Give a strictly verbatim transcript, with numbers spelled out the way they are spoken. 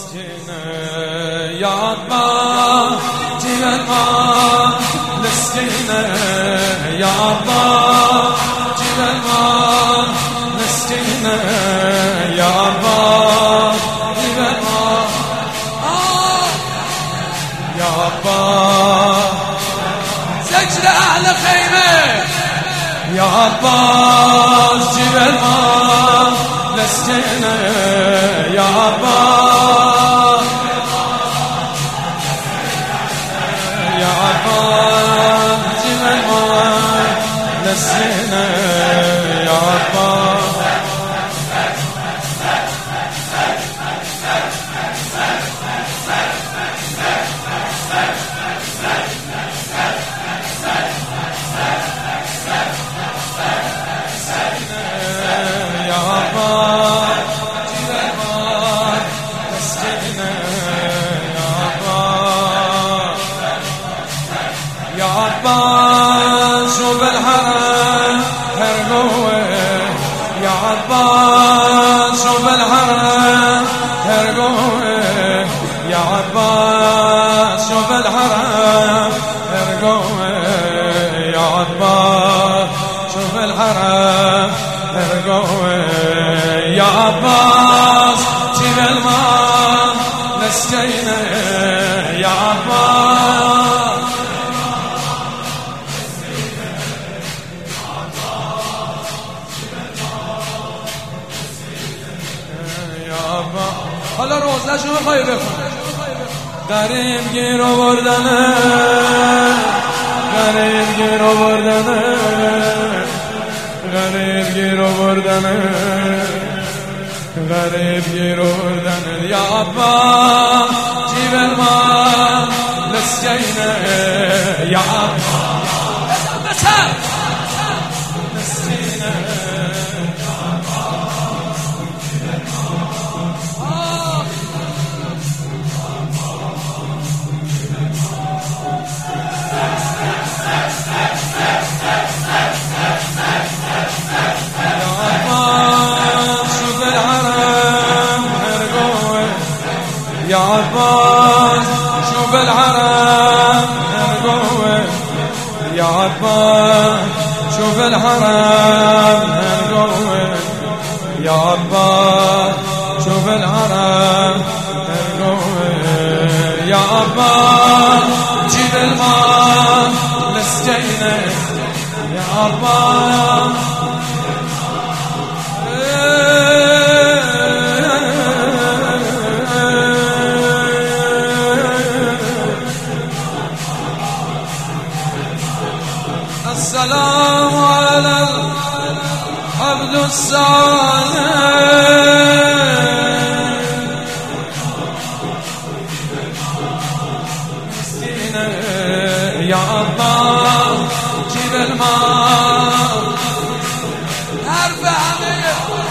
مسكينة يا عباس جيل الماء مسكينة يا عباس جيل الماء مسكينة يا عباس جيل الماء يا عباس سجل أهل خيمة يا عباس جيب الماء مسكينة يا عباس يا عباس جيب الماء مسكينة يا عباس يا عباس شوف الحرم هرقوه يا عباس شوف الحرم هرقوه يا عباس شوف الحرم هرقوه يا عباس شوف الحرم هرقوه يا عباس جيب الماء مسكينة يا عباس حالا روزه شو میخوایی بخون غریب گیر آوردنه غریب گیر آوردنه غریب گیر آوردنه غریب گیر آوردنه یا عباس جیب الماء مسکینه یا عباس بسر مسکینه يا عباس شوف الحرم هرقوه يا عباس شوف الحرم هرقوه يا عباس شوف الحرم هرقوه يا عباس جيب الماء مسكينة يا عباس السلام على العبد الصالح مسكينة يا عباس جيب الماء ارفع عليه